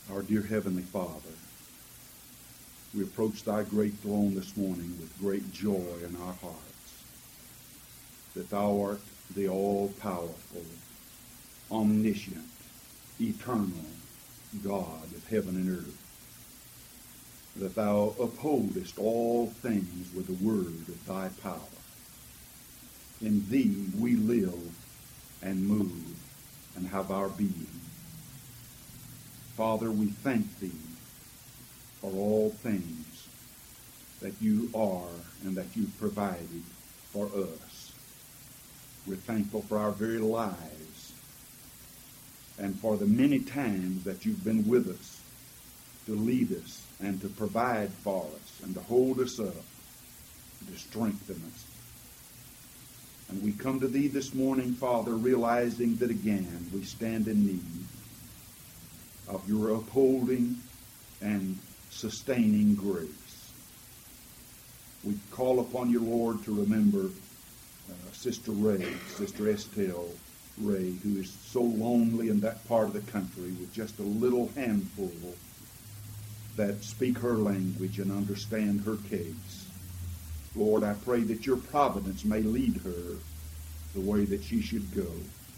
Our dear Heavenly Father, we approach Thy great throne this morning with great joy in our hearts, that Thou art the all-powerful, omniscient, eternal God of heaven and earth, that Thou upholdest all things with the word of Thy power. In Thee we live and move and have our being. Father, we thank Thee for all things that You are and that You've provided for us. We're thankful for our very lives and for the many times that You've been with us to lead us and to provide for us and to hold us up, to strengthen us. And we come to Thee this morning, Father, realizing that again we stand in need of Your upholding and sustaining grace. We call upon You, Lord, to remember Sister Ray, Sister Estelle Ray, who is so lonely in that part of the country with just a little handful that speak her language and understand her case. Lord, I pray that Your providence may lead her the way that she should go.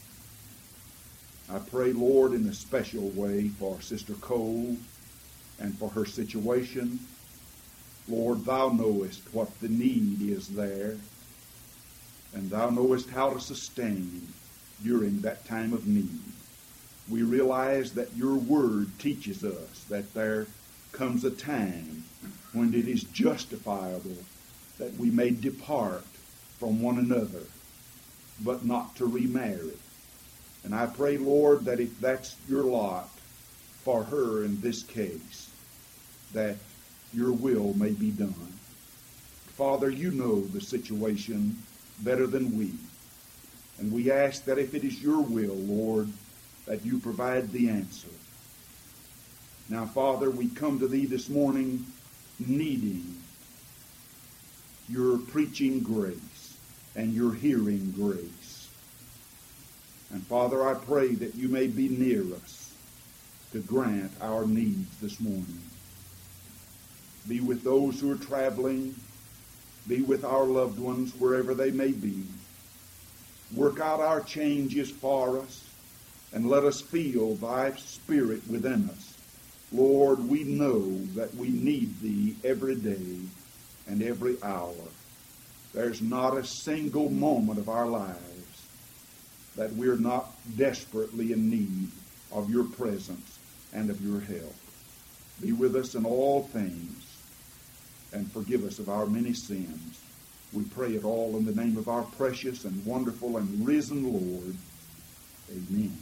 I pray, Lord, in a special way for Sister Cole and for her situation. Lord, Thou knowest what the need is there, and Thou knowest how to sustain during that time of need. We realize that Your word teaches us that there comes a time when it is justifiable that we may depart from one another, but not to remarry. And I pray, Lord, that if that's Your lot for her in this case, that Your will may be done. Father, You know the situation better than we. And we ask that if it is Your will, Lord, that You provide the answer. Now, Father, we come to Thee this morning needing Your preaching grace and Your hearing grace. And Father, I pray that You may be near us to grant our needs this morning. Be with those who are traveling. Be with our loved ones wherever they may be. Work out our changes for us and let us feel Thy Spirit within us. Lord, we know that we need Thee every day and every hour. There's not a single moment of our lives that we're not desperately in need of Your presence and of Your help. Be with us in all things and forgive us of our many sins. We pray it all in the name of our precious and wonderful and risen Lord. Amen.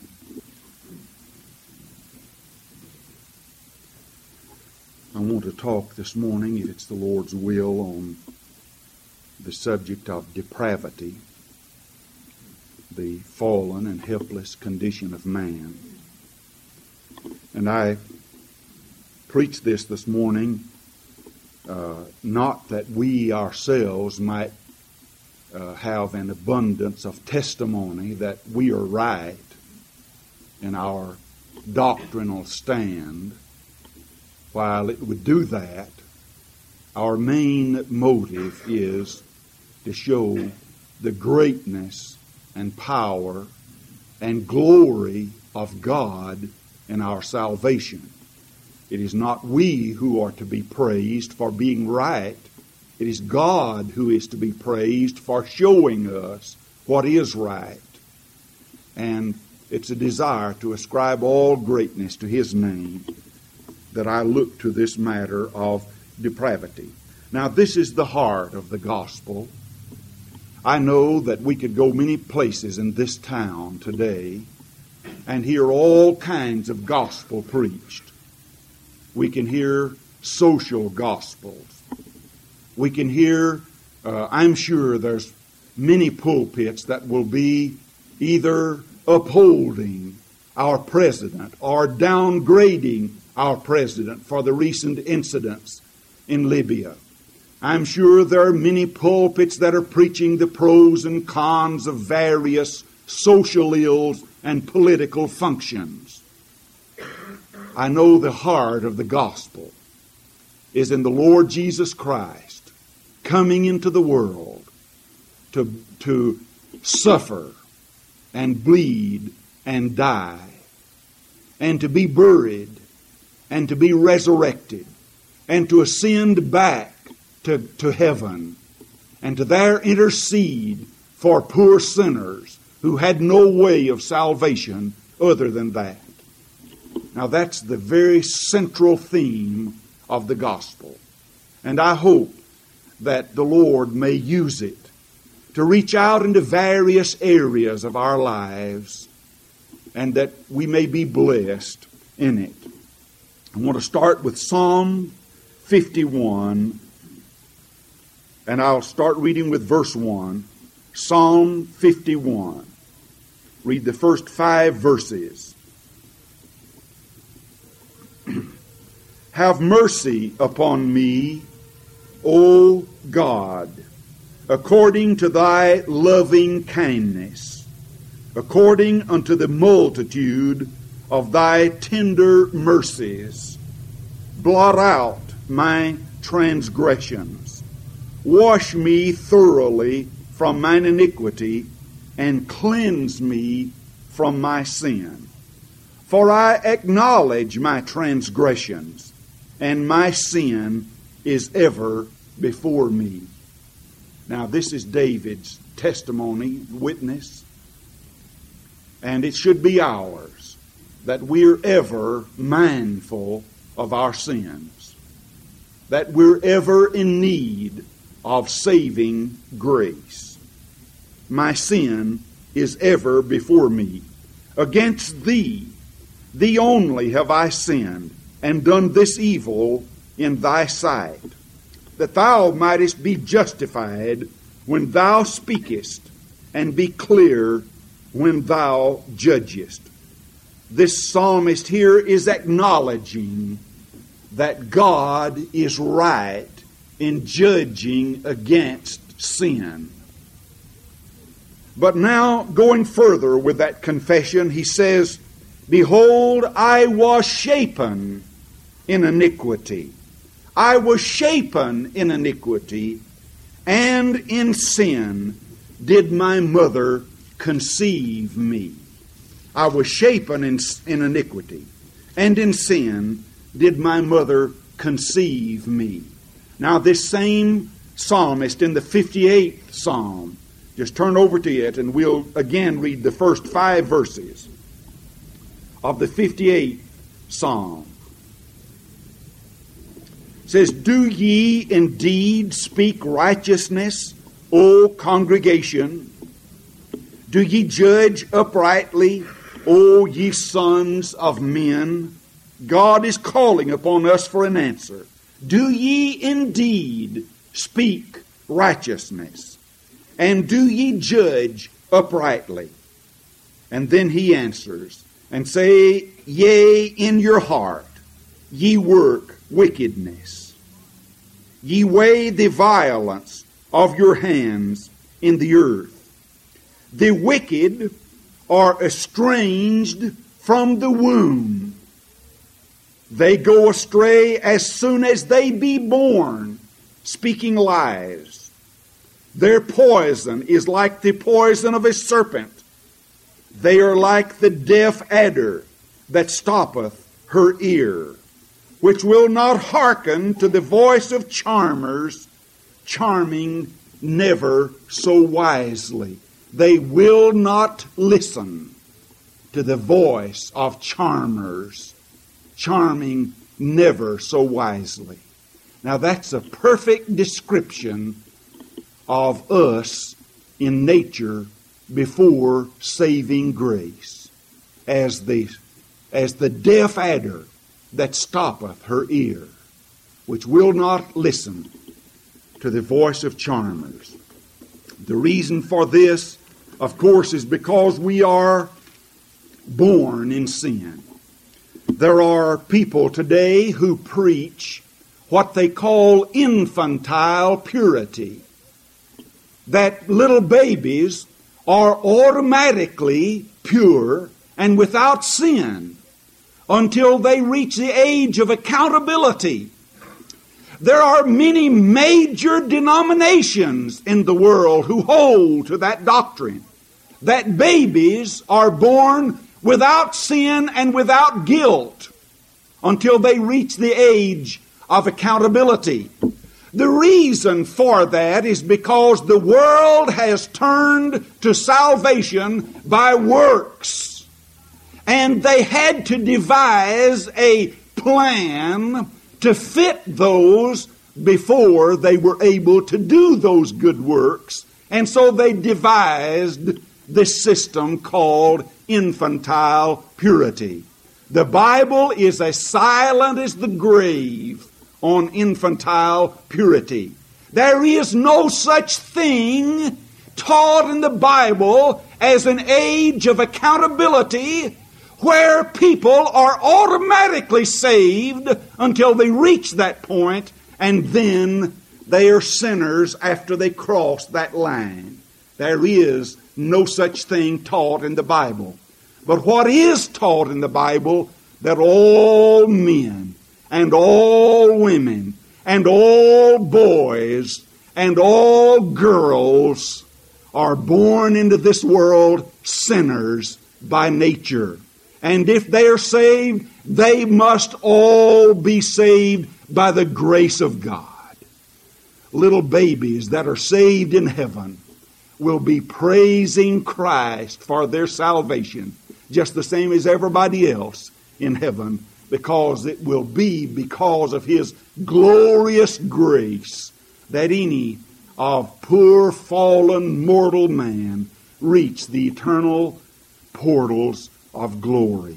I want to talk this morning, if it's the Lord's will, on the subject of depravity, the fallen and helpless condition of man. And I preach this morning not that we ourselves might have an abundance of testimony that we are right in our doctrinal stand. While it would do that, our main motive is to show the greatness and power and glory of God in our salvation. It is not we who are to be praised for being right. It is God who is to be praised for showing us what is right. And it's a desire to ascribe all greatness to His name that I look to this matter of depravity. Now, this is the heart of the gospel. I know that we could go many places in this town today and hear all kinds of gospel preached. We can hear social gospels. We can hear, I'm sure there's many pulpits that will be either upholding our president or downgrading our president for the recent incidents in Libya. I'm sure there are many pulpits that are preaching the pros and cons of various social ills and political functions. I know the heart of the gospel is in the Lord Jesus Christ coming into the world to suffer and bleed and die and to be buried and to be resurrected and to ascend back to heaven and to there intercede for poor sinners who had no way of salvation other than that. Now that's the very central theme of the gospel. And I hope that the Lord may use it to reach out into various areas of our lives and that we may be blessed in it. I want to start with Psalm 51, and I'll start reading with verse 1. Psalm 51. Read the first 5 verses. Have mercy upon me, O God, according to thy loving kindness, according unto the multitude of thy tender mercies. Blot out my transgressions. Wash me thoroughly from mine iniquity, and cleanse me from my sin. For I acknowledge my transgressions, and my sin is ever before me. Now this is David's testimony, witness, and it should be ours, that we're ever mindful of our sins, that we're ever in need of saving grace. My sin is ever before me. Against thee, thee only have I sinned, and done this evil in thy sight, that thou mightest be justified when thou speakest, and be clear when thou judgest. This psalmist here is acknowledging that God is right in judging against sin. But now, going further with that confession, he says, Behold, I was shapen in iniquity. I was shapen in iniquity, and in sin did my mother conceive me. I was shapen in iniquity, and in sin did my mother conceive me. Now this same psalmist in the 58th Psalm, just turn over to it and we'll again read the first 5 verses of the 58th Psalm. It says, Do ye indeed speak righteousness, O congregation? Do ye judge uprightly, O ye sons of men? God is calling upon us for an answer. Do ye indeed speak righteousness? And do ye judge uprightly? And then he answers and say, Yea, in your heart ye work wickedness. Ye weigh the violence of your hands in the earth. The wicked are estranged from the womb. They go astray as soon as they be born, speaking lies. Their poison is like the poison of a serpent. They are like the deaf adder that stoppeth her ear, which will not hearken to the voice of charmers, charming never so wisely. They will not listen to the voice of charmers, charming never so wisely. Now that's a perfect description of us in nature before saving grace, as the deaf adder that stoppeth her ear, which will not listen to the voice of charmers. The reason for this, of course, is because we are born in sin. There are people today who preach what they call infantile purity, that little babies are automatically pure and without sin until they reach the age of accountability. There are many major denominations in the world who hold to that doctrine, that babies are born without sin and without guilt until they reach the age of accountability. The reason for that is because the world has turned to salvation by works. And they had to devise a plan to fit those before they were able to do those good works. And so they devised this system called infantile purity. The Bible is as silent as the grave on infantile purity. There is no such thing taught in the Bible as an age of accountability where people are automatically saved until they reach that point, and then they are sinners after they cross that line. There is no such thing taught in the Bible. But what is taught in the Bible, that all men and all women and all boys and all girls are born into this world sinners by nature. And if they are saved, they must all be saved by the grace of God. Little babies that are saved in heaven will be praising Christ for their salvation, just the same as everybody else in heaven, because it will be because of His glorious grace that any of poor fallen mortal man reach the eternal portals of glory.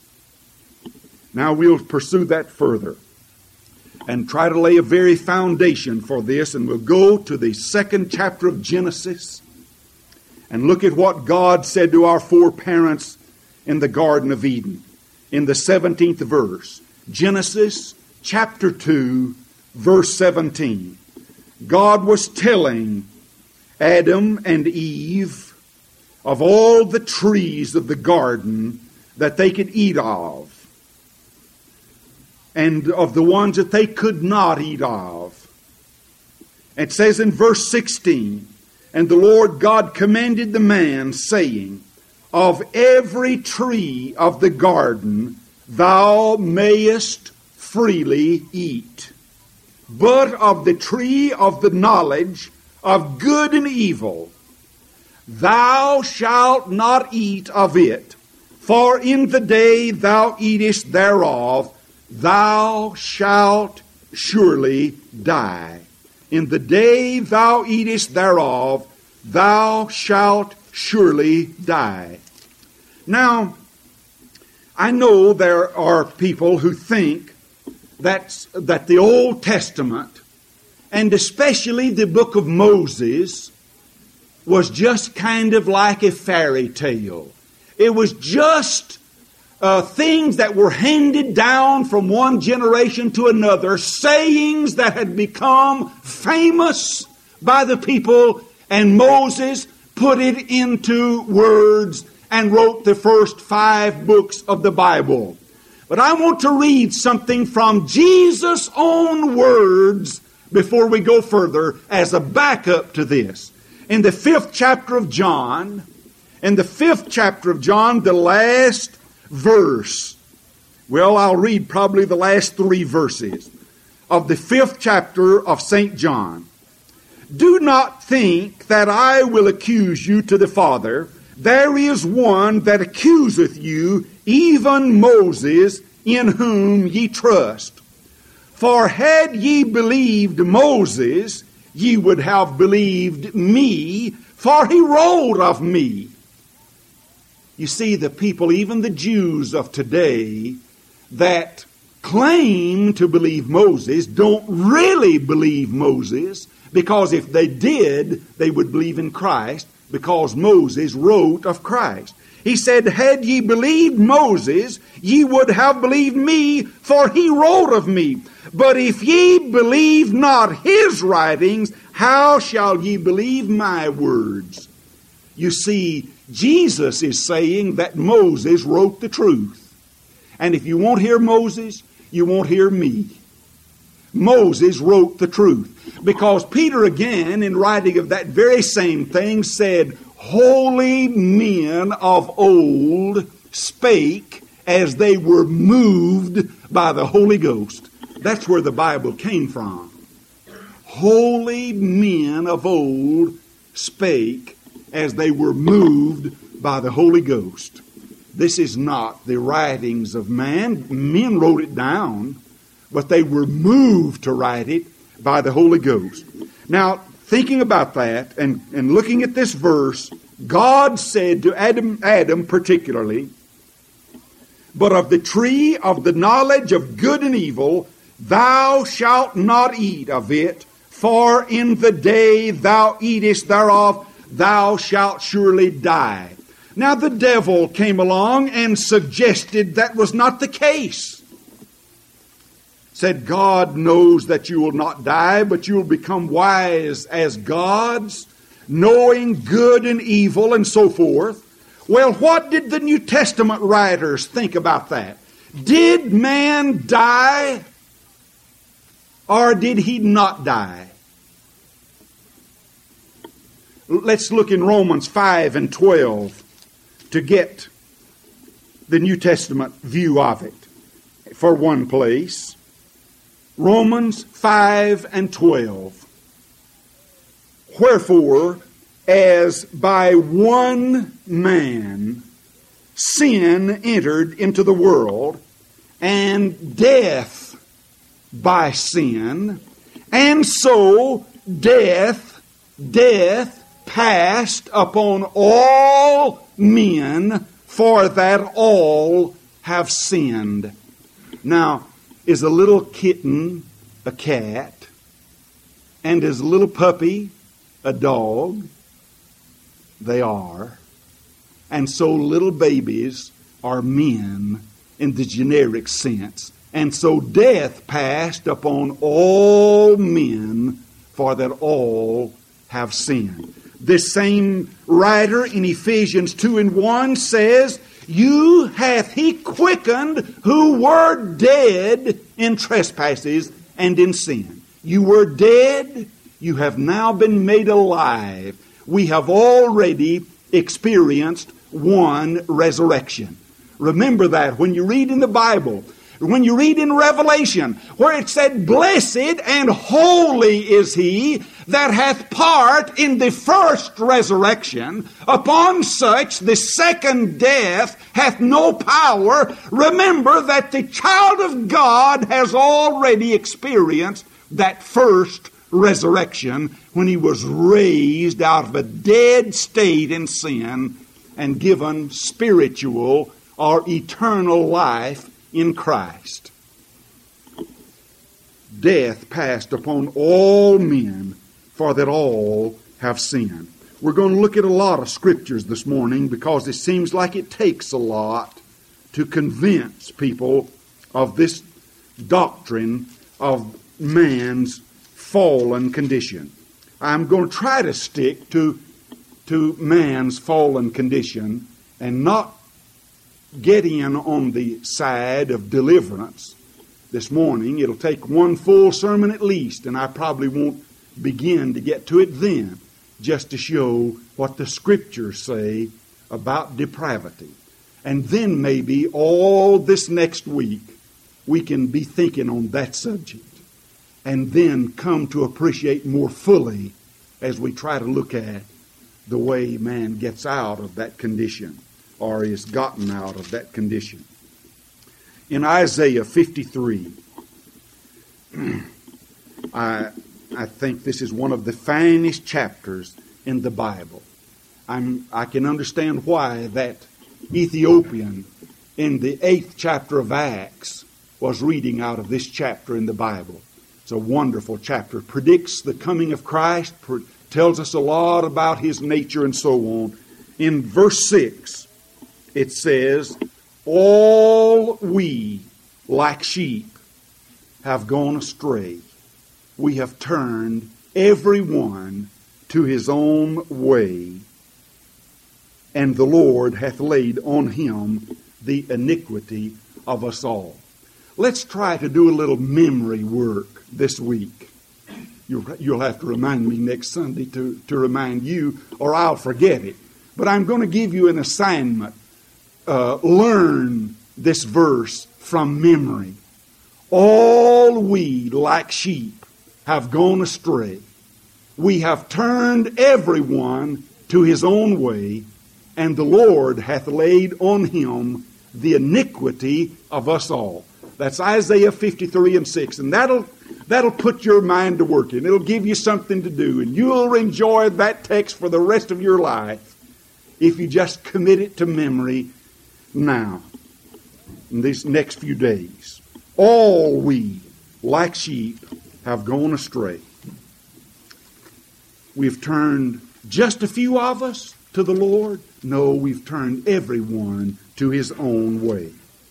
Now we'll pursue that further and try to lay a very foundation for this, and we'll go to the 2nd chapter of Genesis and look at what God said to our foreparents in the Garden of Eden in the 17th verse. Genesis chapter 2, verse 17. God was telling Adam and Eve of all the trees of the garden that they could eat of, and of the ones that they could not eat of. It says in verse 16, and the Lord God commanded the man, saying, of every tree of the garden thou mayest freely eat, but of the tree of the knowledge of good and evil thou shalt not eat of it, for in the day thou eatest thereof, thou shalt surely die. In the day thou eatest thereof, thou shalt surely die. Now, I know there are people who think that the Old Testament, and especially the book of Moses, was just kind of like a fairy tale. It was just things that were handed down from one generation to another, sayings that had become famous by the people, and Moses put it into words and wrote the first 5 books of the Bible. But I want to read something from Jesus' own words before we go further as a backup to this. In the 5th chapter of John, the last verse, well, I'll read probably the last 3 verses of the 5th chapter of St. John. Do not think that I will accuse you to the Father. There is one that accuseth you, even Moses, in whom ye trust. For had ye believed Moses, ye would have believed me, for he wrote of me. You see, the people, even the Jews of today, that claim to believe Moses, don't really believe Moses, because if they did, they would believe in Christ, because Moses wrote of Christ. He said, had ye believed Moses, ye would have believed me, for he wrote of me. But if ye believe not his writings, how shall ye believe my words? You see, Jesus is saying that Moses wrote the truth. And if you won't hear Moses, you won't hear me. Moses wrote the truth. Because Peter again, in writing of that very same thing, said, holy men of old spake as they were moved by the Holy Ghost. That's where the Bible came from. Holy men of old spake as they were moved by the Holy Ghost. This is not the writings of man. Men wrote it down, but they were moved to write it by the Holy Ghost. Now, thinking about that and looking at this verse, God said to Adam particularly, but of the tree of the knowledge of good and evil, thou shalt not eat of it, for in the day thou eatest thereof, thou shalt surely die. Now the devil came along and suggested that was not the case. Said, God knows that you will not die, but you will become wise as gods, knowing good and evil and so forth. Well, what did the New Testament writers think about that? Did man die or did he not die? Let's look in Romans 5 and 12 to get the New Testament view of it. For one place, Romans 5 and 12. Wherefore, as by one man sin entered into the world, and death by sin, and so death passed upon all men, for that all have sinned. Now, is a little kitten a cat? And is a little puppy a dog? They are. And so little babies are men in the generic sense. And so death passed upon all men, for that all have sinned. This same writer in Ephesians 2 and 1 says, you hath he quickened who were dead in trespasses and in sin. You were dead, you have now been made alive. We have already experienced one resurrection. Remember that when you read in the Bible, when you read in Revelation, where it said, blessed and holy is he that hath part in the first resurrection. Upon such the second death hath no power. Remember that the child of God has already experienced that first resurrection when he was raised out of a dead state in sin and given spiritual or eternal life in Christ. Death passed upon all men, for that all have sinned. We're going to look at a lot of scriptures this morning because it seems like it takes a lot to convince people of this doctrine of man's fallen condition. I'm going to try to stick to man's fallen condition and not get in on the side of deliverance this morning. It'll take one full sermon at least, and I probably won't begin to get to it then, just to show what the Scriptures say about depravity. And then maybe all this next week we can be thinking on that subject and then come to appreciate more fully as we try to look at the way man gets out of that condition or is gotten out of that condition. In Isaiah 53, I think this is one of the finest chapters in the Bible. I can understand why that Ethiopian in the 8th chapter of Acts was reading out of this chapter in the Bible. It's a wonderful chapter. It predicts the coming of Christ, tells us a lot about His nature and so on. In verse 6, it says, all we, like sheep, have gone astray. We have turned every one to his own way, and the Lord hath laid on him the iniquity of us all. Let's try to do a little memory work this week. You'll have to remind me next Sunday to remind you, or I'll forget it. But I'm going to give you an assignment. Learn this verse from memory. All we, like sheep, have gone astray. We have turned everyone to his own way, and the Lord hath laid on him the iniquity of us all. That's Isaiah 53:6, and that'll put your mind to work in. It'll give you something to do, and you'll enjoy that text for the rest of your life if you just commit it to memory now, in these next few days. All we, like sheep, have gone astray. We've turned just a few of us to the Lord. No, we've turned everyone to his own way.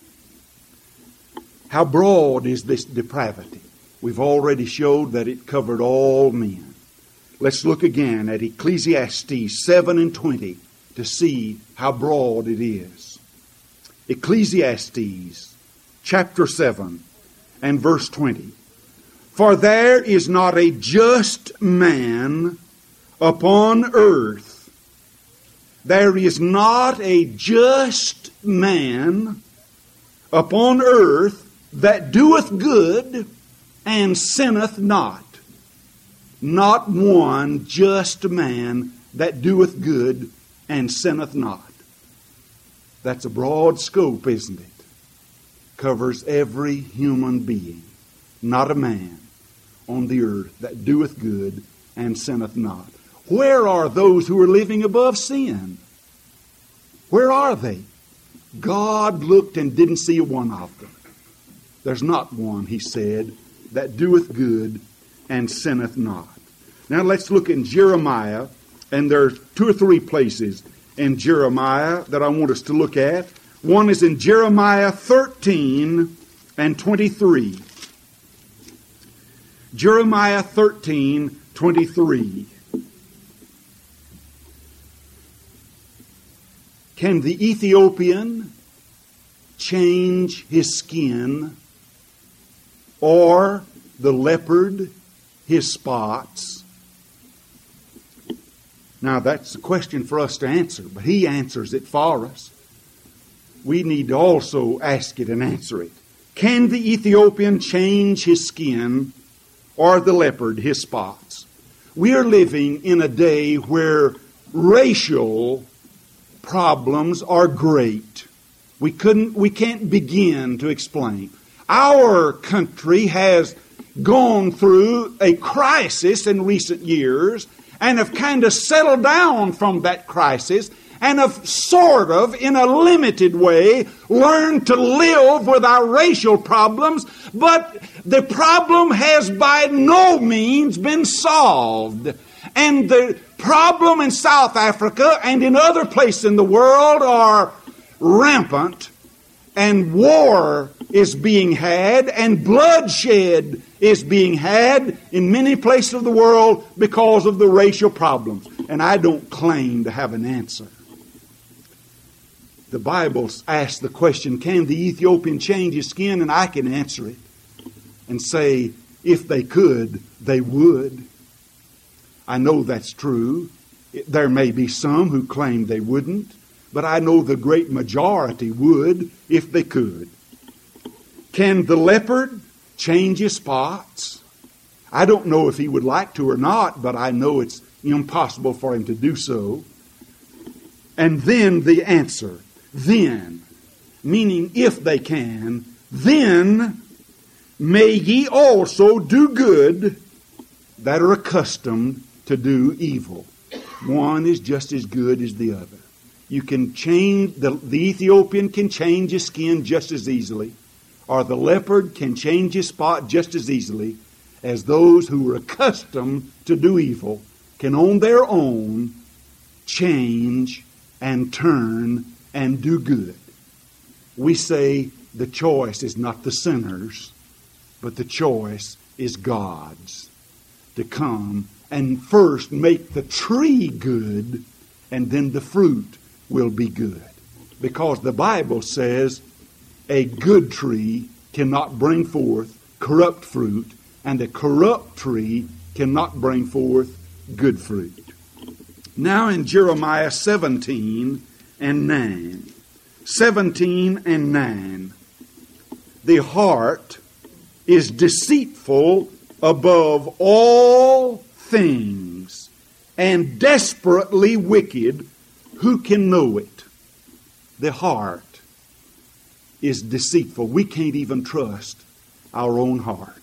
How broad is this depravity? We've already showed that it covered all men. Let's look again at Ecclesiastes 7:20 to see how broad it is. Ecclesiastes chapter 7 and verse 20. For there is not a just man upon earth. There is not a just man upon earth that doeth good and sinneth not. Not one just man that doeth good and sinneth not. That's a broad scope, isn't it? Covers every human being. Not a man on the earth that doeth good and sinneth not. Where are those who are living above sin? Where are they? God looked and didn't see one of them. There's not one, he said, that doeth good and sinneth not. Now let's look in Jeremiah, and there's 2 or 3 places in Jeremiah that I want us to look at. One is in Jeremiah 13 and 23. Jeremiah 13:23. Can the Ethiopian change his skin, or the leopard his spots? Now that's a question for us to answer, but he answers it for us. We need to also ask it and answer it. Can the Ethiopian change his skin, or the leopard his spots? We are living in a day where racial problems are great. We can't begin to explain. Our country has gone through a crisis in recent years and have kind of settled down from that crisis and have sort of, in a limited way, learned to live with our racial problems, but the problem has by no means been solved. And the problem in South Africa and in other places in the world are rampant, and war is being had, and bloodshed is being had in many places of the world because of the racial problems. And I don't claim to have an answer. The Bible asks the question, can the Ethiopian change his skin? And I can answer it and say, if they could, they would. I know that's true. There may be some who claim they wouldn't, but I know the great majority would if they could. Can the leopard change his spots? I don't know if he would like to or not, but I know it's impossible for him to do so. And then the answer, then, meaning if they can, then may ye also do good that are accustomed to do evil. One is just as good as the other. You can change, the Ethiopian can change his skin just as easily, or the leopard can change his spot just as easily as those who are accustomed to do evil can on their own change and turn and do good. We say the choice is not the sinner's, but the choice is God's, to come and first make the tree good, and then the fruit will be good. Because the Bible says a good tree cannot bring forth corrupt fruit, and a corrupt tree cannot bring forth good fruit. Now in Jeremiah 17 and 9. 17 and 9. The heart is deceitful above all things and desperately wicked. Who can know it? The heart is deceitful. We can't even trust our own heart.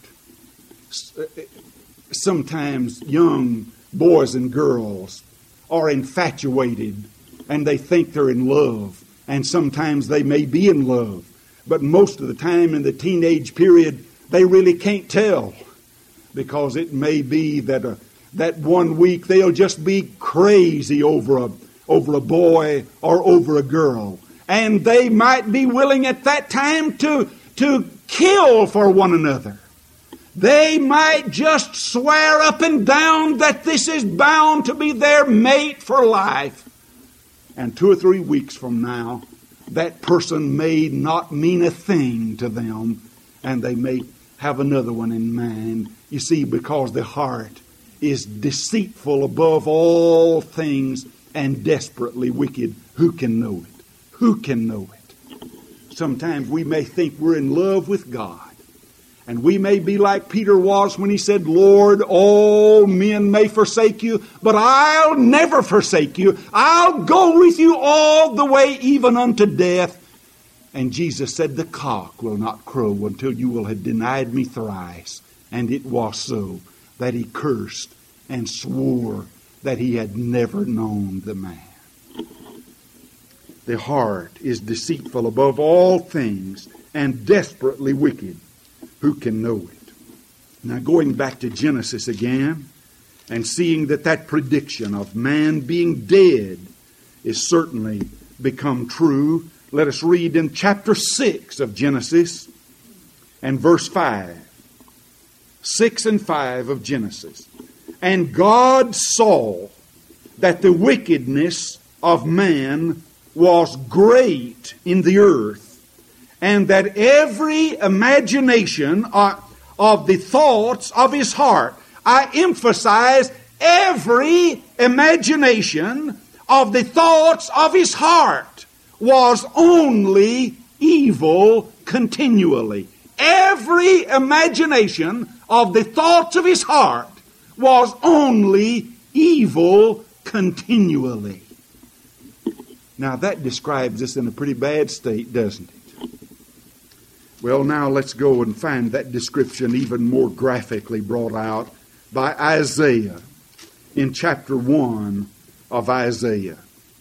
Sometimes young boys and girls are infatuated and they think they're in love, and sometimes they may be in love, but most of the time in the teenage period they really can't tell, because it may be that that 1 week they'll just be crazy over a boy or over a girl, and they might be willing at that time to kill for one another. They might just swear up and down that this is bound to be their mate for life. And 2 or 3 weeks from now, that person may not mean a thing to them, and they may have another one in mind. You see, because the heart is deceitful above all things and desperately wicked. Who can know it? Who can know it? Sometimes we may think we're in love with God. And we may be like Peter was when he said, Lord, all men may forsake you, but I'll never forsake you. I'll go with you all the way, even unto death. And Jesus said, the cock will not crow until you will have denied me thrice. And it was so, that he cursed and swore that he had never known the man. The heart is deceitful above all things and desperately wicked. Who can know it? Now, going back to Genesis again and seeing that prediction of man being dead is certainly become true, let us read in chapter 6 of Genesis and verse 5. 6 and 5 of Genesis. And God saw that the wickedness of man was great in the earth, and that every imagination of the thoughts of his heart, I emphasize every imagination of the thoughts of his heart, was only evil continually. Every imagination of the thoughts of his heart was only evil continually. Now that describes us in a pretty bad state, doesn't it? Well, now let's go and find that description even more graphically brought out by Isaiah in chapter 1 of Isaiah.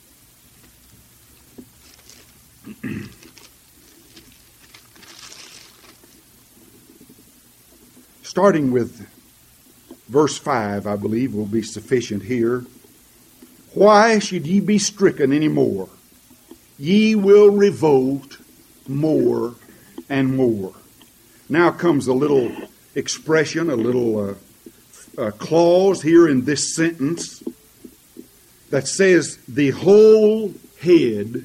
Starting with verse 5, I believe, will be sufficient here. Why should ye be stricken any more? Ye will revolt more and more. Now comes a little expression, a little clause here in this sentence that says the whole head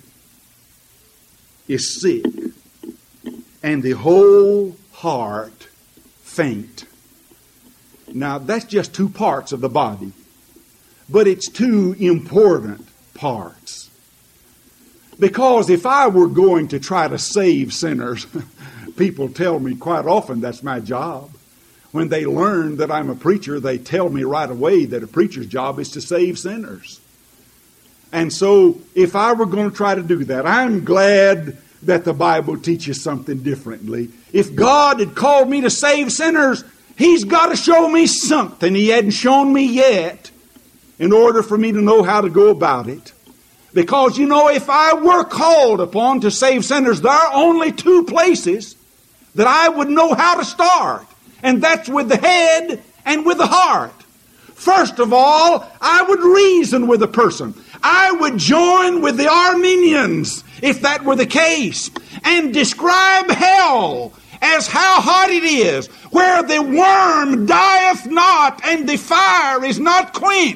is sick and the whole heart faint. Now that's just 2 parts of the body, but it's 2 important parts. Because if I were going to try to save sinners, people tell me quite often that's my job. When they learn that I'm a preacher, they tell me right away that a preacher's job is to save sinners. And so if I were going to try to do that, I'm glad that the Bible teaches something differently. If God had called me to save sinners, He's got to show me something He hadn't shown me yet in order for me to know how to go about it. Because, you know, if I were called upon to save sinners, there are only 2 places that I would know how to start. And that's with the head and with the heart. First of all, I would reason with a person. I would join with the Arminians, if that were the case, and describe hell as how hot it is, where the worm dieth not and the fire is not quenched.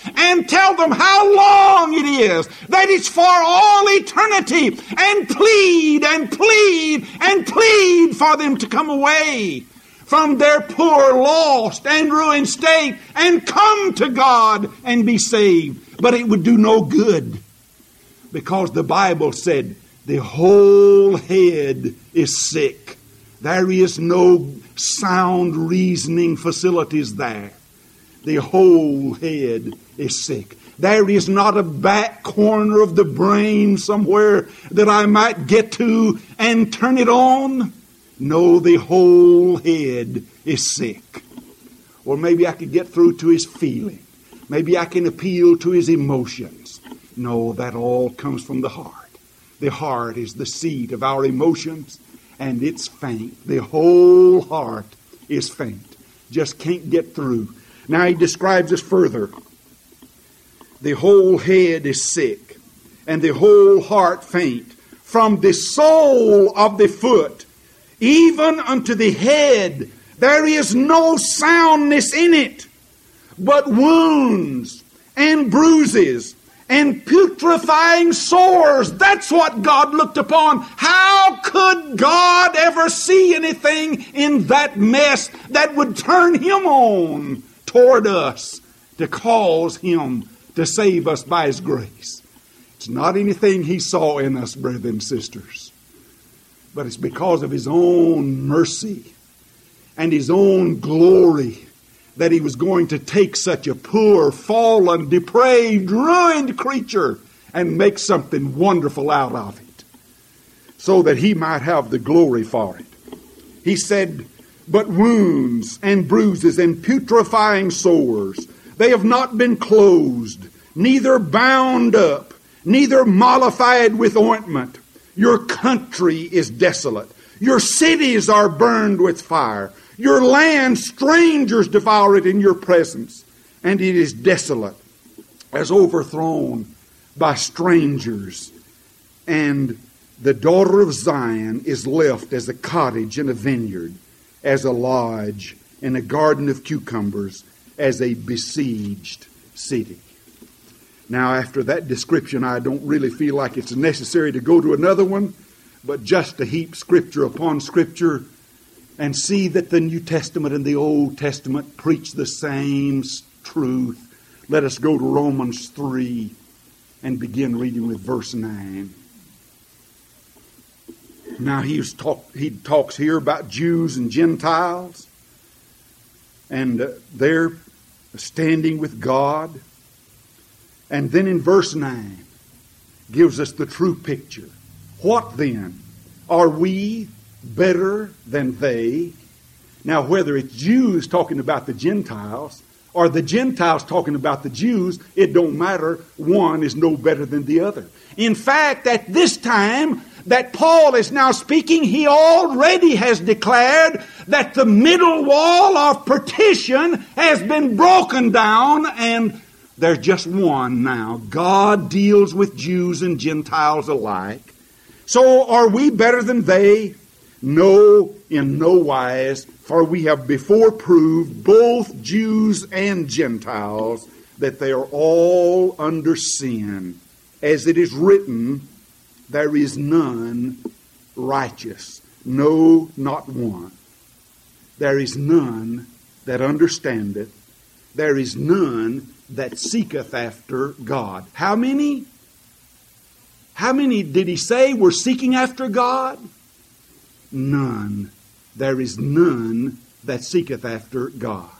and tell them how long it is, that it's for all eternity, and plead and plead and plead for them to come away from their poor, lost, and ruined state and come to God and be saved. But it would do no good, because the Bible said the whole head is sick. There is no sound reasoning facilities there. The whole head is sick. There is not a back corner of the brain somewhere that I might get to and turn it on. No, the whole head is sick. Or maybe I could get through to his feeling. Maybe I can appeal to his emotions. No, that all comes from the heart. The heart is the seat of our emotions, and it's faint. The whole heart is faint. Just can't get through. Now he describes us further. The whole head is sick, and the whole heart faint. From the sole of the foot, even unto the head, there is no soundness in it, but wounds and bruises and putrefying sores. That's what God looked upon. How could God ever see anything in that mess that would turn Him on toward us to cause Him to save us by His grace? It's not anything He saw in us, brothers and sisters, but it's because of His own mercy and His own glory that He was going to take such a poor, fallen, depraved, ruined creature and make something wonderful out of it, so that He might have the glory for it. He said, but wounds and bruises and putrefying sores, they have not been closed, neither bound up, neither mollified with ointment. Your country is desolate. Your cities are burned with fire. Your land, strangers devour it in your presence, and it is desolate, as overthrown by strangers. And the daughter of Zion is left as a cottage in a vineyard, as a lodge in a garden of cucumbers, as a besieged city. Now, after that description, I don't really feel like it's necessary to go to another one, but just to heap Scripture upon Scripture and see that the New Testament and the Old Testament preach the same truth. Let us go to Romans 3 and begin reading with verse 9. Now he talks here about Jews and Gentiles, and they're standing with God. And then in verse 9 gives us the true picture. What then? Are we better than they? Now, whether it's Jews talking about the Gentiles or the Gentiles talking about the Jews, it don't matter. One is no better than the other. In fact, at this time that Paul is now speaking, he already has declared that the middle wall of partition has been broken down, and there's just one now. God deals with Jews and Gentiles alike. So are we better than they? No, in no wise, for we have before proved, both Jews and Gentiles, that they are all under sin. As it is written, there is none righteous, no, not one. There is none that understandeth, there is none that seeketh after God. How many? How many did he say were seeking after God? None. There is none that seeketh after God.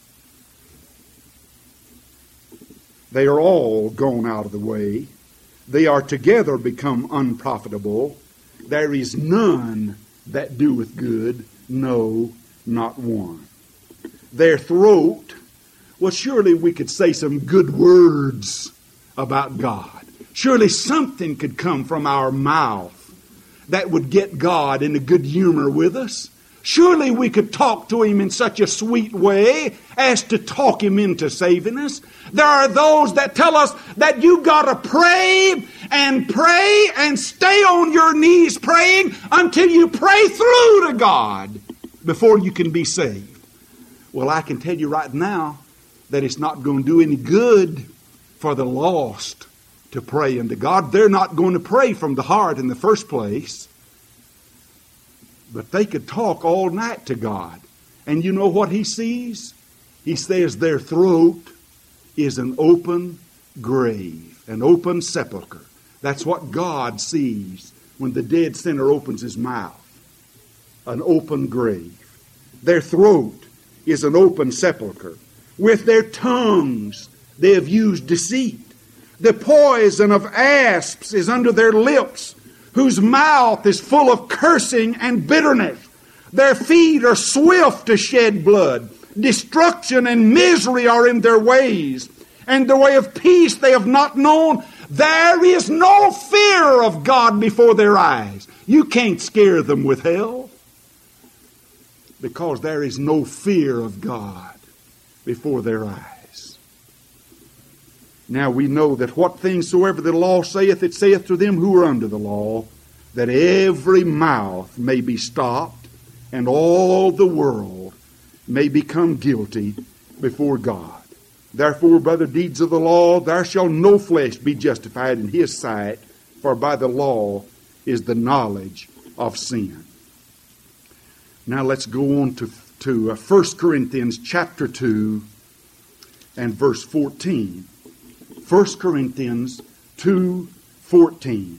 They are all gone out of the way. They are together become unprofitable. There is none that doeth good, no, not one. Their throat, well, surely we could say some good words about God. Surely something could come from our mouth that would get God in a good humor with us. Surely we could talk to Him in such a sweet way as to talk Him into saving us. There are those that tell us that you got to pray and stay on your knees praying until you pray through to God before you can be saved. Well, I can tell you right now that it's not going to do any good for the lost to pray unto God. They're not going to pray from the heart in the first place. But they could talk all night to God. And you know what He sees? He says their throat is an open grave, an open sepulcher. That's what God sees when the dead sinner opens his mouth. An open grave. Their throat is an open sepulcher. With their tongues they have used deceit. The poison of asps is under their lips, whose mouth is full of cursing and bitterness. Their feet are swift to shed blood. Destruction and misery are in their ways, and the way of peace they have not known. There is no fear of God before their eyes. You can't scare them with hell, because there is no fear of God before their eyes. Now we know that what things soever the law saith, it saith to them who are under the law, that every mouth may be stopped, and all the world may become guilty before God. Therefore, by the deeds of the law, there shall no flesh be justified in His sight, for by the law is the knowledge of sin. Now let's go on to 1 Corinthians chapter 2 and verse 14. 1 Corinthians 2:14.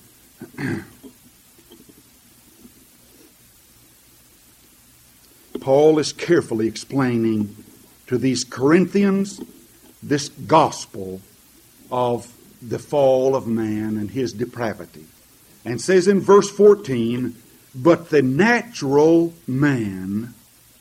Paul is carefully explaining to these Corinthians this gospel of the fall of man and his depravity. And says in verse 14, but the natural man,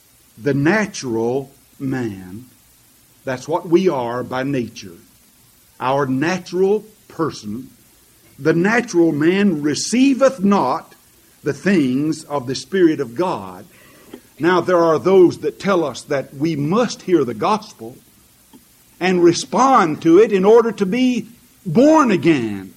that's what we are by nature. Our natural person, the natural man receiveth not the things of the Spirit of God. Now there are those that tell us that we must hear the gospel and respond to it in order to be born again.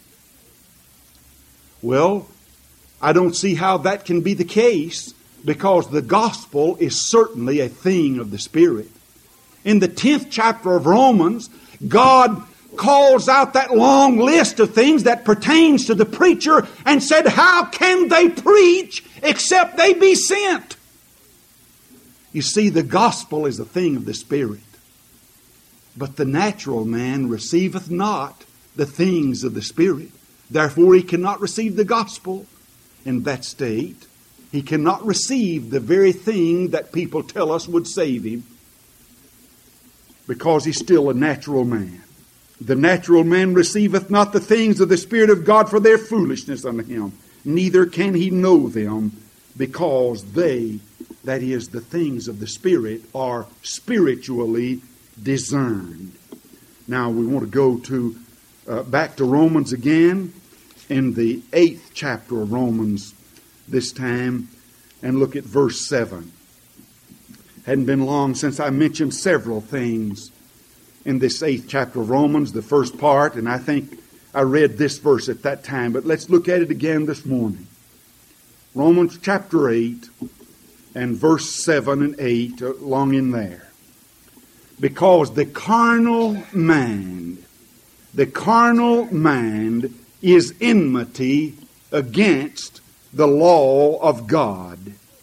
Well, I don't see how that can be the case, because the gospel is certainly a thing of the Spirit. In the 10th chapter of Romans, God calls out that long list of things that pertains to the preacher and said, how can they preach except they be sent? You see, the gospel is a thing of the Spirit. But the natural man receiveth not the things of the Spirit. Therefore he cannot receive the gospel in that state. He cannot receive the very thing that people tell us would save him, because he's still a natural man. The natural man receiveth not the things of the Spirit of God, for their foolishness unto him. Neither can he know them, because they, that is, the things of the Spirit, are spiritually discerned. Now we want to go to back to Romans again, in the 8th chapter of Romans this time, and look at verse 7. Hadn't been long since I mentioned several things in this 8th chapter of Romans, the first part, and I think I read this verse at that time, but let's look at it again this morning. Romans chapter 8 and verse 7 and 8, along in there. Because the carnal mind is enmity against the law of God.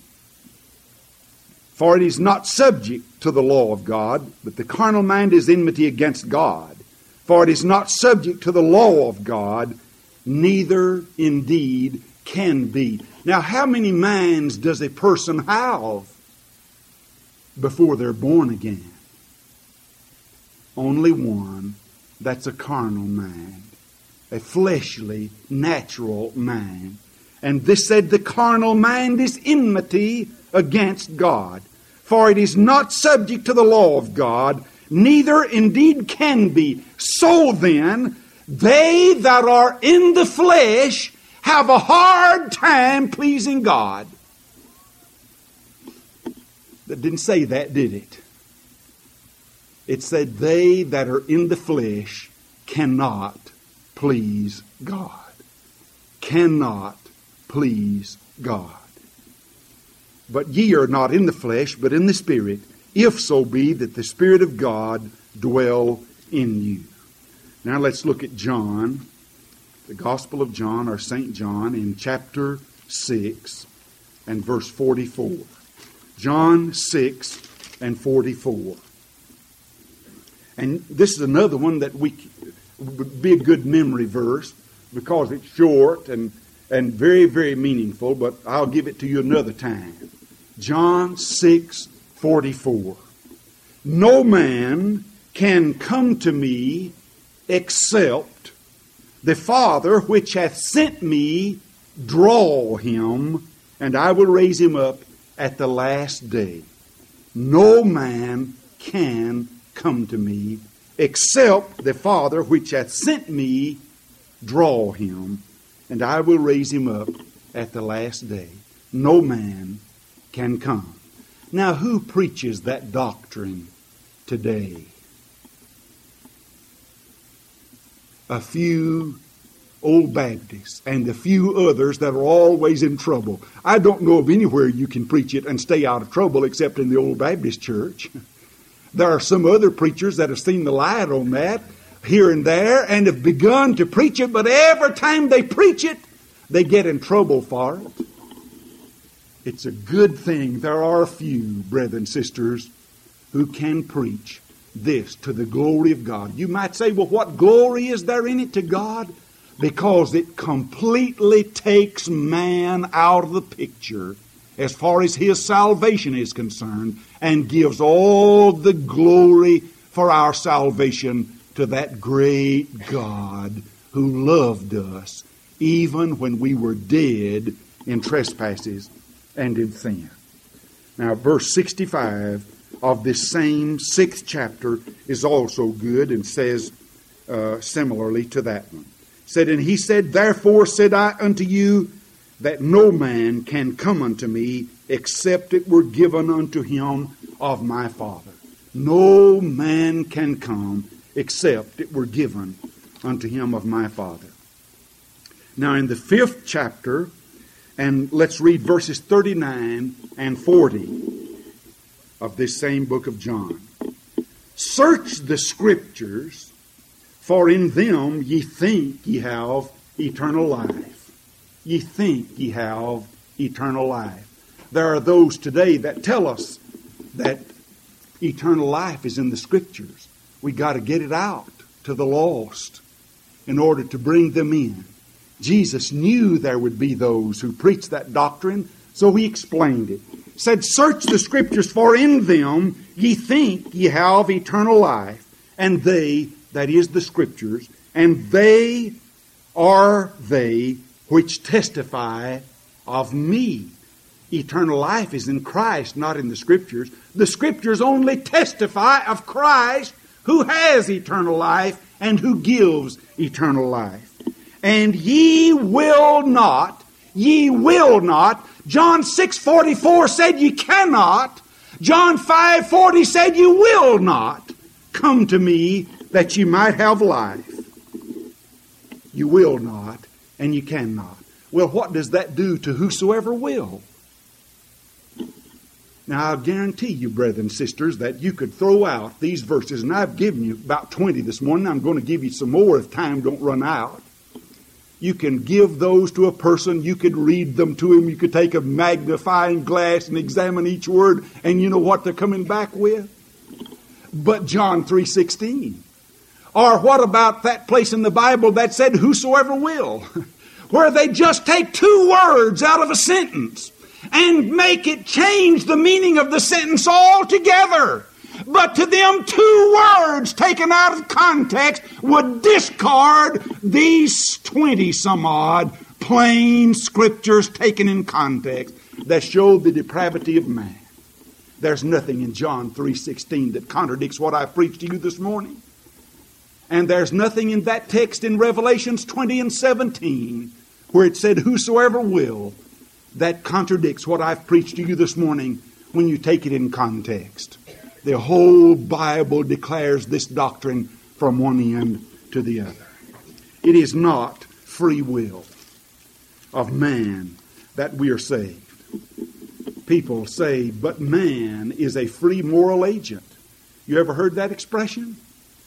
For it is not subject to the law of God, but the carnal mind is enmity against God. For it is not subject to the law of God, neither indeed can be. Now, how many minds does a person have before they're born again? Only one. That's a carnal mind. A fleshly, natural mind. And this said, the carnal mind is enmity against God. For it is not subject to the law of God, neither indeed can be. So then, they that are in the flesh have a hard time pleasing God. That didn't say that, did it? It said they that are in the flesh cannot please God. Cannot please God. But ye are not in the flesh, but in the Spirit, if so be that the Spirit of God dwell in you. Now let's look at John, the Gospel of John, or St. John, in chapter 6 and verse 44. John 6 and 44. And this is another one that would be a good memory verse because it's short and very, very meaningful, but I'll give it to you another time. John 6:44. No man can come to me except the Father which hath sent me draw him, and I will raise him up at the last day. No man can come to me except the Father which hath sent me draw him, and I will raise him up at the last day. No man can come. Now, who preaches that doctrine today? A few old Baptists and a few others that are always in trouble. I don't know of anywhere you can preach it and stay out of trouble except in the old Baptist church. There are some other preachers that have seen the light on that here and there and have begun to preach it, but every time they preach it, they get in trouble for it. It's a good thing there are a few, brethren and sisters, who can preach this to the glory of God. You might say, well, what glory is there in it to God? Because it completely takes man out of the picture as far as his salvation is concerned and gives all the glory for our salvation to that great God who loved us even when we were dead in trespasses and in sin. Now, verse 65 of this same 6th chapter is also good and says similarly to that one. Said, and he said, therefore said I unto you, that no man can come unto me except it were given unto him of my Father. No man can come except it were given unto him of my Father. Now in the 5th chapter, and let's read verses 39 and 40 of this same book of John. Search the Scriptures, for in them ye think ye have eternal life. Ye think ye have eternal life. There are those today that tell us that eternal life is in the Scriptures. We got to get it out to the lost in order to bring them in. Jesus knew there would be those who preached that doctrine, so he explained it. Said, search the Scriptures, for in them ye think ye have eternal life, and they, that is the Scriptures, and they are they which testify of me. Eternal life is in Christ, not in the Scriptures. The Scriptures only testify of Christ, who has eternal life and who gives eternal life. And ye will not. John 6:44 said you cannot. John 5:40 said you will not come to me that you might have life. You will not and you cannot. Well, what does that do to whosoever will? Now, I'll guarantee you, brethren and sisters, that you could throw out these verses, and I've given you about 20 this morning. I'm going to give you some more if time don't run out. You can give those to a person. You could read them to him. You could take a magnifying glass and examine each word, and you know what they're coming back with? But John 3:16. Or what about that place in the Bible that said, whosoever will? Where they just take two words out of a sentence and make it change the meaning of the sentence altogether. But to them, two words taken out of context would discard these 20 some odd plain Scriptures taken in context that show the depravity of man. There's nothing in John 3:16 that contradicts what I preached to you this morning. And there's nothing in that text in Revelations 20 and 17 where it said, whosoever will, that contradicts what I've preached to you this morning when you take it in context. The whole Bible declares this doctrine from one end to the other. It is not free will of man that we are saved. People say, but man is a free moral agent. You ever heard that expression?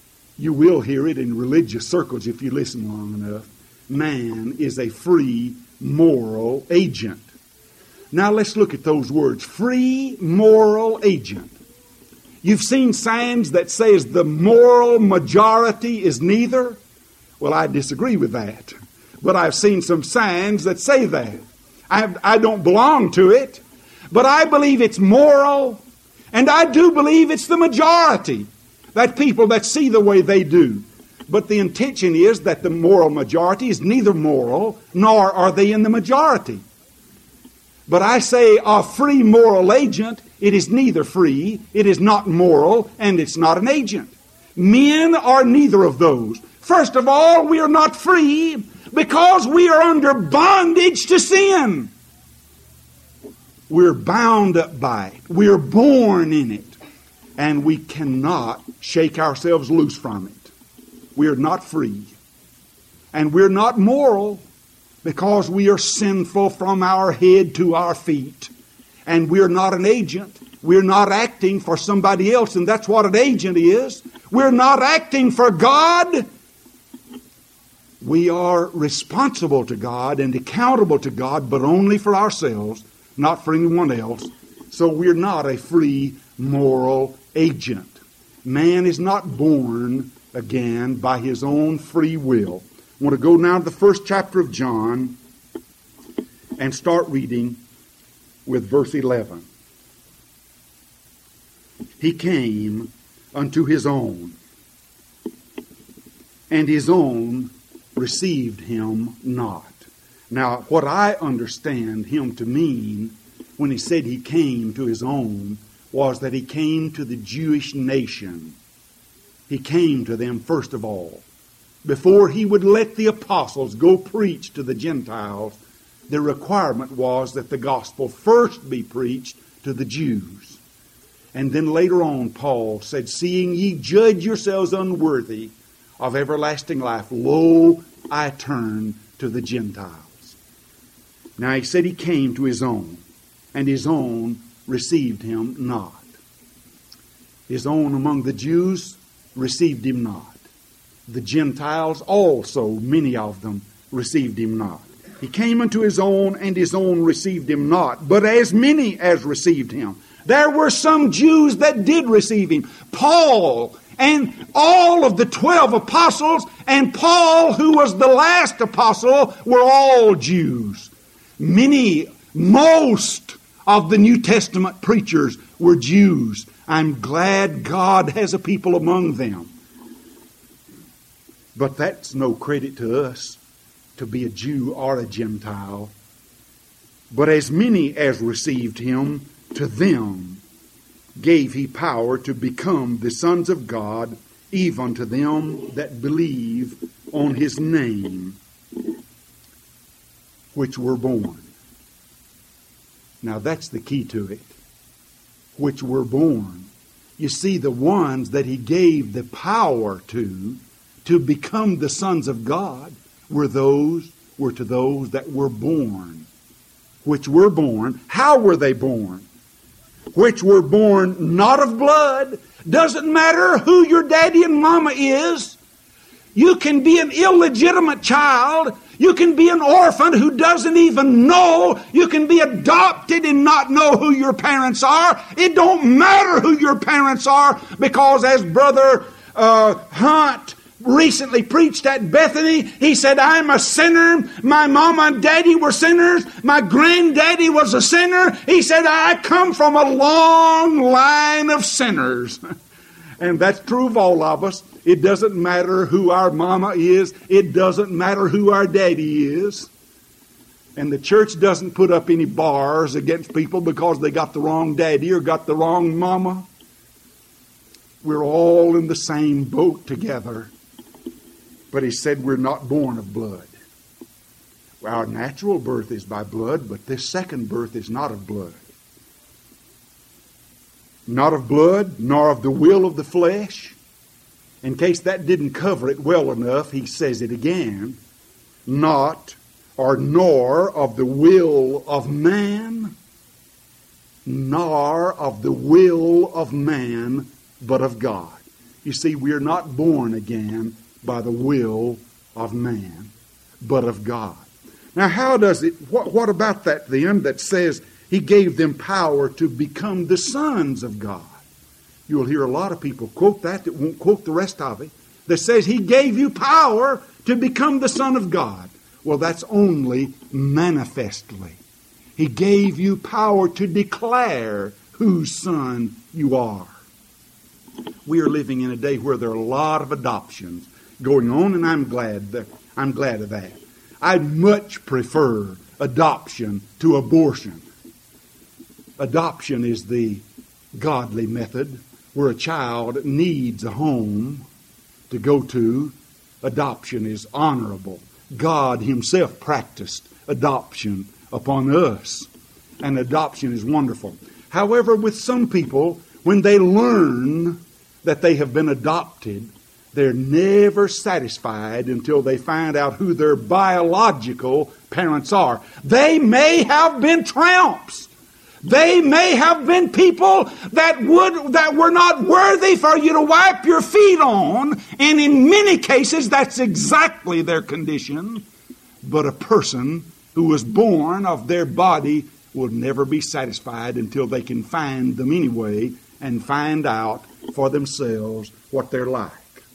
You will hear it in religious circles if you listen long enough. Man is a free moral agent. Now let's look at those words. Free moral agent. You've seen signs that says the moral majority is neither. Well, I disagree with that. But I've seen some signs that say that. I don't belong to it, but I believe it's moral, and I do believe it's the majority, that people that see the way they do. But the intention is that the moral majority is neither moral, nor are they in the majority. But I say a free moral agent, it is neither free, it is not moral, and it's not an agent. Men are neither of those. First of all, we are not free because we are under bondage to sin. We're bound up by it. We're born in it. And we cannot shake ourselves loose from it. We're not free. And we're not moral because we are sinful from our head to our feet. And we're not an agent. We're not acting for somebody else, and that's what an agent is. We're not acting for God. We are responsible to God and accountable to God, but only for ourselves, not for anyone else. So we're not a free moral agent. Man is not born again by his own free will. I want to go now to the first chapter of John and start reading with verse 11. He came unto his own, and his own received him not. Now, what I understand him to mean when he said he came to his own was that he came to the Jewish nation. He came to them first of all. Before he would let the apostles go preach to the Gentiles, the requirement was that the gospel first be preached to the Jews. And then later on, Paul said, seeing ye judge yourselves unworthy of everlasting life, lo, I turn to the Gentiles. Now he said he came to his own, and his own received him not. His own among the Jews received him not. The Gentiles also, many of them, received him not. He came unto his own, and his own received him not. But as many as received him. There were some Jews that did receive him. Paul and all of the 12 apostles, and Paul, who was the last apostle, were all Jews. Most of the New Testament preachers were Jews. I'm glad God has a people among them. But that's no credit to us to be a Jew or a Gentile. But as many as received him, to them gave he power to become the sons of God, even to them that believe on his name, which were born. Now that's the key to it. Which were born. You see, the ones that he gave the power to become the sons of God were to those that were born. Which were born. How were they born? Which were born not of blood. Doesn't matter who your daddy and mama is. You can be an illegitimate child. You can be an orphan who doesn't even know. You can be adopted and not know who your parents are. It don't matter who your parents are, because as Brother Hunt recently preached at Bethany, he said, I'm a sinner. My mama and daddy were sinners. My granddaddy was a sinner. He said, I come from a long line of sinners. And that's true of all of us. It doesn't matter who our mama is. It doesn't matter who our daddy is. And the church doesn't put up any bars against people because they got the wrong daddy or got the wrong mama. We're all in the same boat together. But he said we're not born of blood. Our natural birth is by blood, but this second birth is not of blood. Not of blood, nor of the will of the flesh. In case that didn't cover it well enough, he says it again. Not or nor of the will of man, nor of the will of man, but of God. You see, we are not born again by the will of man, but of God. Now, how does it, what about that then that says He gave them power to become the sons of God? You'll hear a lot of people quote that won't quote the rest of it, that says He gave you power to become the Son of God. Well, that's only manifestly. He gave you power to declare whose son you are. We are living in a day where there are a lot of adoptions going on, and I'm glad of that. I'd much prefer adoption to abortion. Adoption is the godly method where a child needs a home to go to. Adoption is honorable. God Himself practiced adoption upon us, and adoption is wonderful. However, with some people, when they learn that they have been adopted, they're never satisfied until they find out who their biological parents are. They may have been tramps. They may have been people that were not worthy for you to wipe your feet on, and in many cases that's exactly their condition. But a person who was born of their body will never be satisfied until they can find them anyway and find out for themselves what they're like.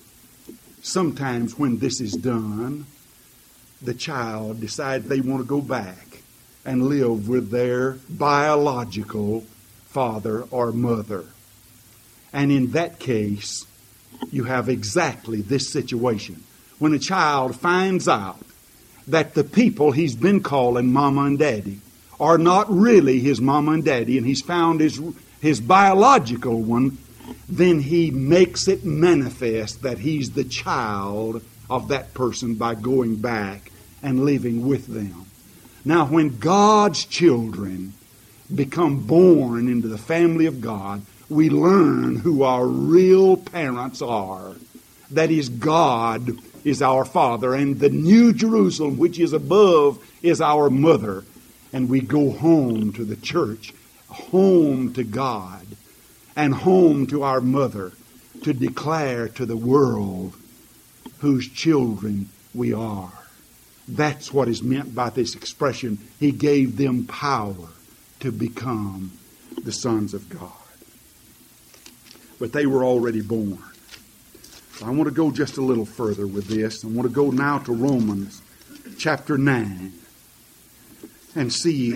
Sometimes when this is done, the child decides they want to go back and live with their biological father or mother. And in that case, you have exactly this situation. When a child finds out that the people he's been calling mama and daddy are not really his mama and daddy, and he's found his biological one, then he makes it manifest that he's the child of that person by going back and living with them. Now, when God's children become born into the family of God, we learn who our real parents are. That is, God is our Father, and the New Jerusalem, which is above, is our mother. And we go home to the church, home to God, and home to our mother to declare to the world whose children we are. That's what is meant by this expression. He gave them power to become the sons of God. But they were already born. I want to go just a little further with this. I want to go now to Romans chapter 9 and see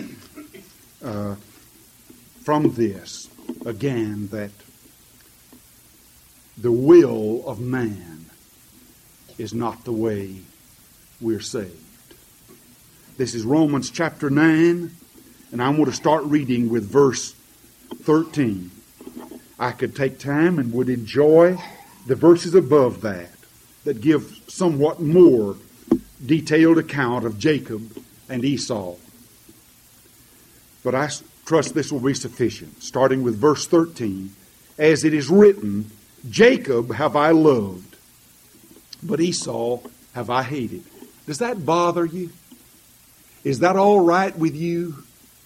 from this again that the will of man is not the way we're saved. This is Romans chapter 9, and I want to start reading with verse 13. I could take time and would enjoy the verses above that give somewhat more detailed account of Jacob and Esau. But I trust this will be sufficient. Starting with verse 13. As it is written, Jacob have I loved, but Esau have I hated. Does that bother you? Is that all right with you?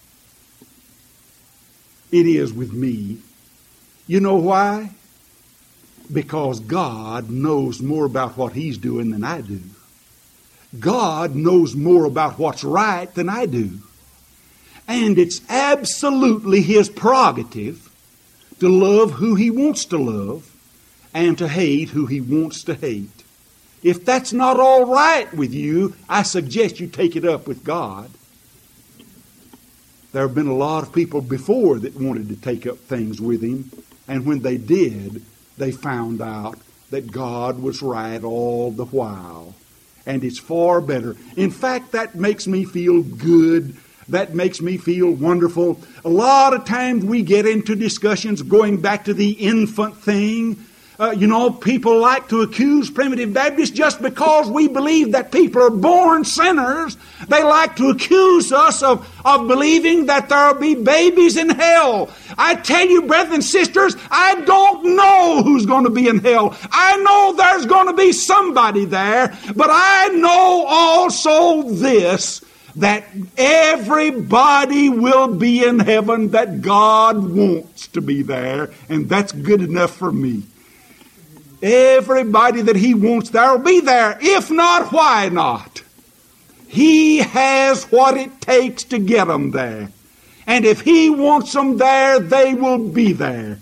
It is with me. You know why? Because God knows more about what He's doing than I do. God knows more about what's right than I do. And it's absolutely His prerogative to love who He wants to love and to hate who He wants to hate. If that's not all right with you, I suggest you take it up with God. There have been a lot of people before that wanted to take up things with Him, and when they did, they found out that God was right all the while. And it's far better. In fact, that makes me feel good. That makes me feel wonderful. A lot of times we get into discussions going back to the infant thing. People like to accuse Primitive Baptists just because we believe that people are born sinners. They like to accuse us of believing that there will be babies in hell. I tell you, brethren and sisters, I don't know who's going to be in hell. I know there's going to be somebody there, but I know also this, that everybody will be in heaven that God wants to be there, and that's good enough for me. Everybody that He wants there will be there. If not, why not? He has what it takes to get them there. And if He wants them there, they will be there.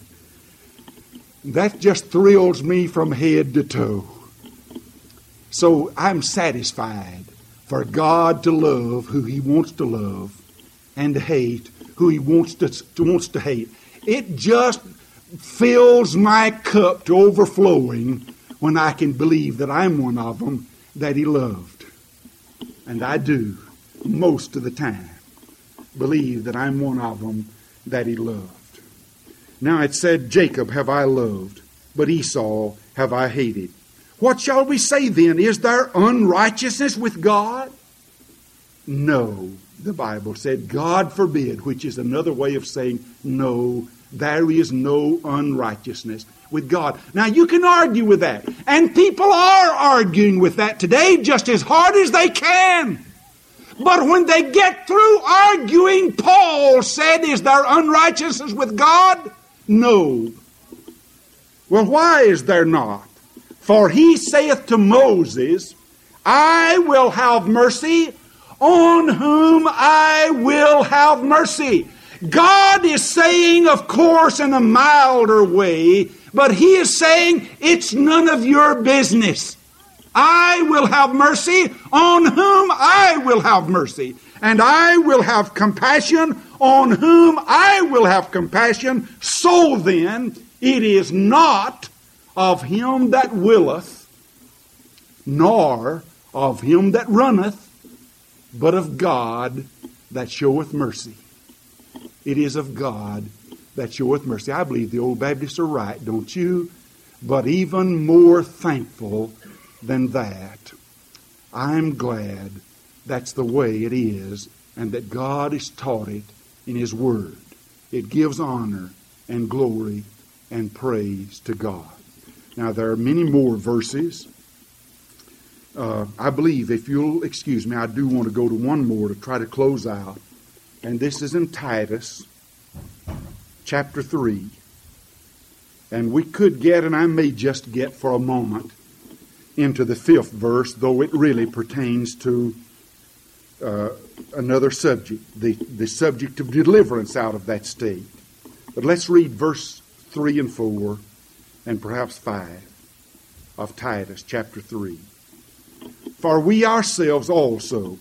That just thrills me from head to toe. So I'm satisfied for God to love who He wants to love and to hate who He wants to hate. It just fills my cup to overflowing when I can believe that I'm one of them that He loved. And I do, most of the time, believe that I'm one of them that He loved. Now it said, Jacob have I loved, but Esau have I hated. What shall we say then? Is there unrighteousness with God? No, the Bible said, God forbid, which is another way of saying no, there is no unrighteousness with God. Now you can argue with that. And people are arguing with that today just as hard as they can. But when they get through arguing, Paul said, is there unrighteousness with God? No. Well, why is there not? For He saith to Moses, I will have mercy on whom I will have mercy. God is saying, of course, in a milder way, but He is saying, it's none of your business. I will have mercy on whom I will have mercy. And I will have compassion on whom I will have compassion. So then, it is not of him that willeth, nor of him that runneth, but of God that showeth mercy. It is of God that showeth mercy. I believe the old Baptists are right, don't you? But even more thankful than that, I'm glad that's the way it is, and that God has taught it in His Word. It gives honor and glory and praise to God. Now, there are many more verses. I believe, if you'll excuse me, I do want to go to one more to try to close out. And this is in Titus, chapter 3. And we could get, and I may just get for a moment, into the 5th verse, though it really pertains to another subject, the subject of deliverance out of that state. But let's read verse 3 and 4 and perhaps 5 of Titus chapter 3. For we ourselves also,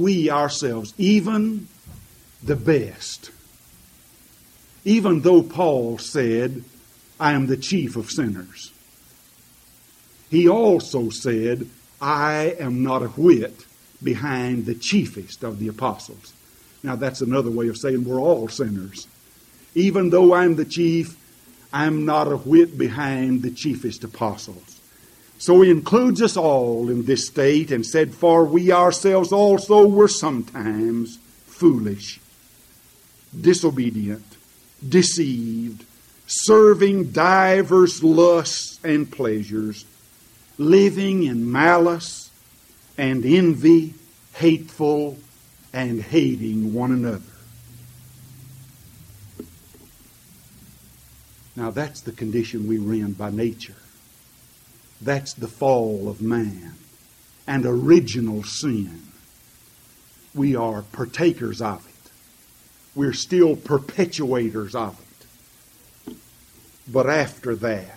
even the best, even though Paul said, I am the chief of sinners, he also said, I am not a whit behind the chiefest of the apostles. Now that's another way of saying we're all sinners. Even though I'm the chief, I'm not a whit behind the chiefest apostles. So he includes us all in this state and said, for we ourselves also were sometimes foolish, disobedient, deceived, serving divers lusts and pleasures, living in malice and envy, hateful and hating one another. Now that's the condition we were in by nature. That's the fall of man and original sin. We are partakers of it. We're still perpetuators of it. But after that,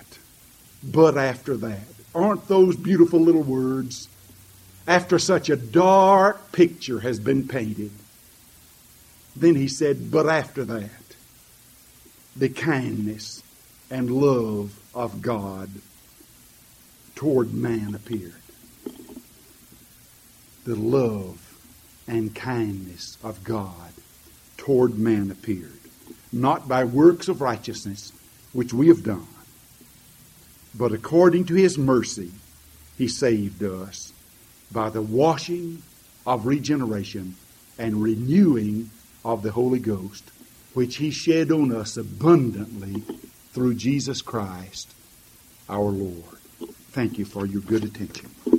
aren't those beautiful little words? After such a dark picture has been painted, then he said, but after that, the kindness and love of God toward man appeared. The love and kindness of God toward man appeared, not by works of righteousness which we have done, but according to His mercy He saved us by the washing of regeneration and renewing of the Holy Ghost, which He shed on us abundantly through Jesus Christ our Lord. Thank you for your good attention.